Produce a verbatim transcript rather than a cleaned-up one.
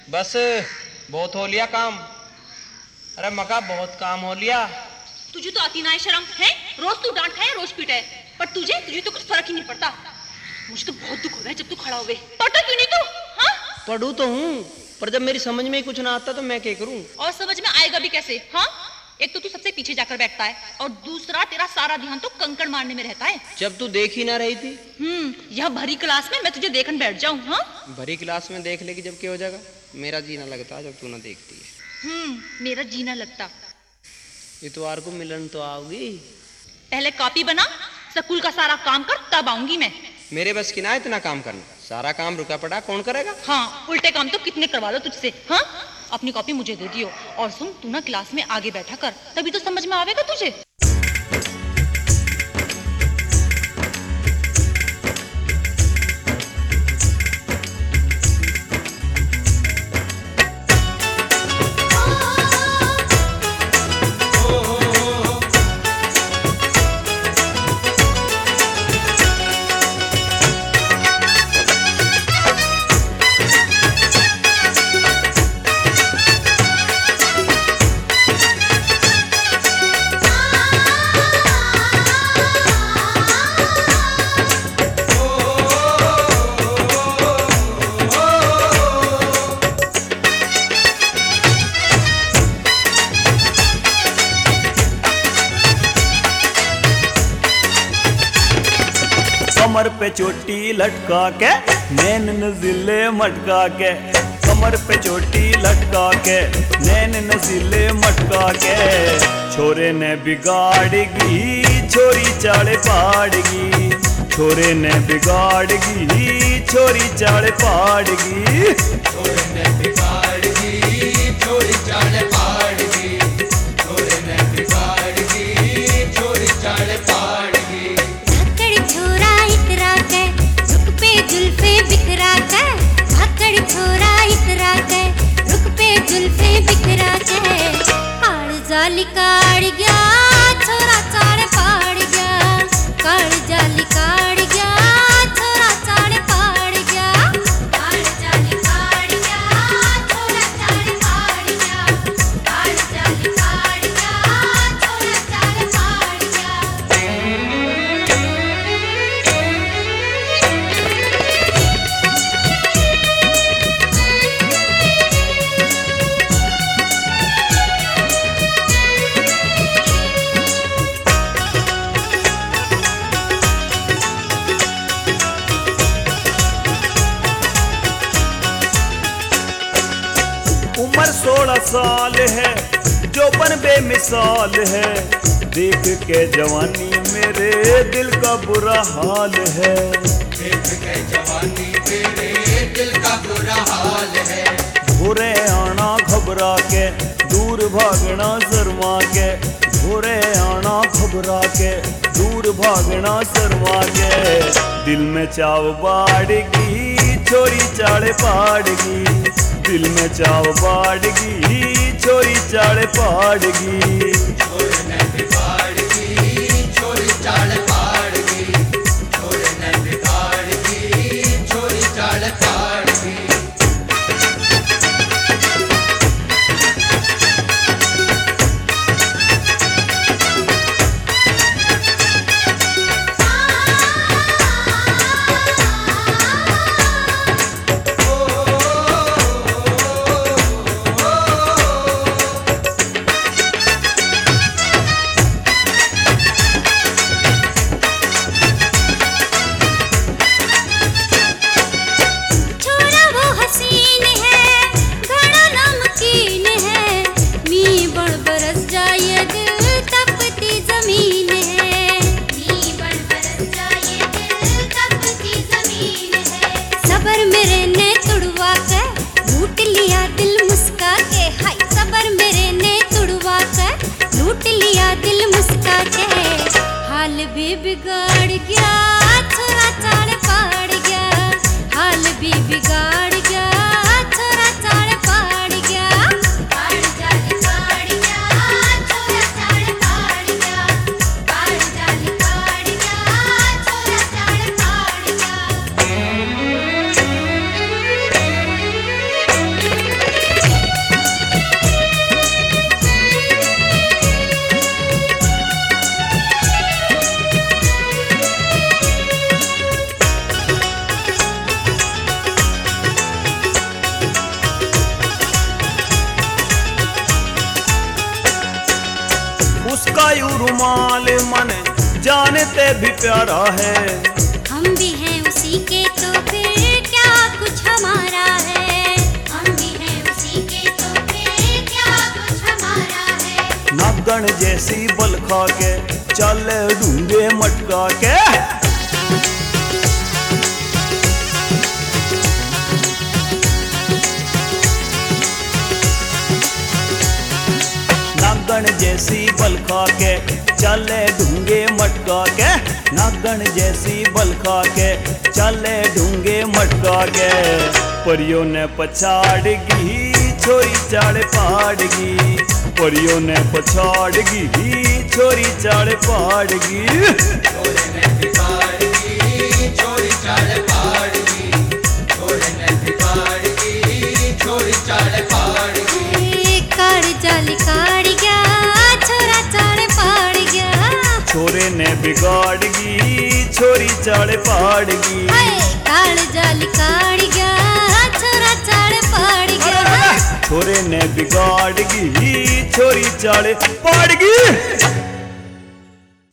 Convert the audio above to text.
बस बहुत हो लिया काम। अरे मका बहुत काम हो लिया। तुझे तो आती ना है शर्म है, रोज तू डांट खाए रोज पीटे, पर तुझे तुझे तो कुछ फर्क ही नहीं पड़ता। मुझे तो बहुत दुख हो रहा है जब तू खड़ा हुए। पढ़ता क्यों नहीं तू? हाँ पढ़ू तो हूँ, पर जब मेरी समझ में कुछ ना आता तो मैं क्या करूँ? और समझ में आएगा भी कैसे? हाँ एक तो तू सबसे पीछे जाकर बैठता है और दूसरा तेरा सारा ध्यान तो कंकड़ मारने में रहता है। जब तू देख ही ना रही थी। हम्म यह भरी क्लास में मैं तुझे देखन बैठ जाऊं? हाँ भरी क्लास में देख लेगी जब क्या हो जाएगा? मेरा जीना लगता जब तू ना देखती है। हम्म मेरा जीना लगता। इतवार को मिलन तो आओगी? पहले कॉपी बना, स्कूल का सारा काम कर, तब आऊंगी मैं। मेरे बस की ना इतना काम करना, सारा काम रुका पड़ा कौन करेगा? हाँ उल्टे काम तो कितने करवा लो तुझसे। हाँ अपनी कॉपी मुझे दे दियो और सुन तू ना क्लास में आगे बैठा कर, तभी तो समझ में आवेगा तुझे। कमर पे चोटी लटका के नैन नजीले मटका के, कमर पे चोटी लटका के नैन नजीले मटका के, छोरे ने बिगाड़गी छोरी चाड़े पाड़गी, छोरे ने बिगाड़गी छोरी चाड़े पाड़गी, छोरे ने बिगाड़गी छोरी चाड़े पाड़गी, छोरे ने बिगाड़गी छोरी चाड़े पाड़गी। जुल्फे बिखरा के भाकड़ छोरा इतरा के, रुक पे जुल्फे बिखरा के, काल जाली काढ़ गया छोरा चाड़ पाड़ गया, काल जाली काढ़ गया छोरा चाड़ पाड़ गया, काल जाली काढ़ गया छोरा चाड़ पाड़ गया, काल जाली काढ़ गया छोरा चाड़ पाड़ गया। उम्र सोलह साल है जोबन बेमिसाल है, देख के जवानी मेरे दिल का बुरा हाल है, देख के जवानी मेरे दिल का बुरा हाल है, भोरे आना घबरा के दूर भागना शर्मा के, भोरे आना घबरा के दूर भागना शर्मा के, दिल में चाव बाड़गी छोरी चाड़े पाड़गी, दिल में चाव बाड़गी छोरी चाड़े पाड़गी, छोरे ने बिगाड़गी छोरी चाड़े पाड़गी, छोरे ने बिगाड़गी छोरी चाड़े पाड़गी। हाल भी बिगाड़ गया छोरा चाड़ पाड़ गया, हाल भी बिगाड़ गया छोरा चाड़ पाड़ गया, काल जाली काढ़ गया छोरा चाड़ पाड़ गया, काल जाली काढ़ गया छोरा चाड़ पाड़ गया। रुमाल मन जानते भी प्यारा है। हम भी हैं उसी के तो फिर क्या कुछ हमारा है। हम भी हैं उसी के तो फिर क्या कुछ हमारा है। नागण जैसी बल खा के चल ढूंढे मटका के। नागण जैसी बल खा के चले ढूंगे मटका के। नागण जैसी बल खा के चले ढूंगे मटका के। परियों ने पछाड़गी छोरी चाड़ पाड़गी। परियों ने पछाड़गी छोरी चाड़ पाड़गी। छोरे ने बिगाड़गी छोरी चाड़ पाड़गी। छोरे ने बिगाड़गी छोरी चाड़ पाड़गी। काड़ जाली काड़ गया छोरा चाड़ पाड़ गया। छोरे ने बिगाड़गी छोरी चाड़ पाड़गी। हाय काड़ जाली काड़ गया छोरा चाड़ पाड़ गया। छोरे ने बिगाड़गी छोरी चाड़ पाड़गी।